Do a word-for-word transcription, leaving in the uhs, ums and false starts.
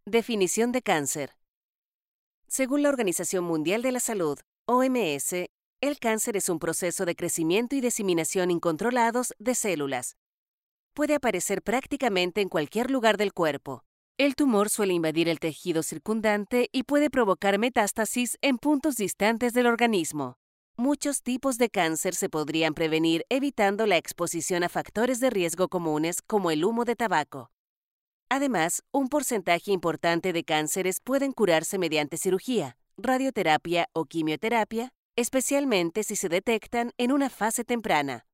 Definición de cáncer. Según la Organización Mundial de la Salud, O M S, el cáncer es un proceso de crecimiento y diseminación incontrolados de células. Puede aparecer prácticamente en cualquier lugar del cuerpo. El tumor suele invadir el tejido circundante y puede provocar metástasis en puntos distantes del organismo. Muchos tipos de cáncer se podrían prevenir evitando la exposición a factores de riesgo comunes como el humo de tabaco. Además, un porcentaje importante de cánceres pueden curarse mediante cirugía, radioterapia o quimioterapia, especialmente si se detectan en una fase temprana.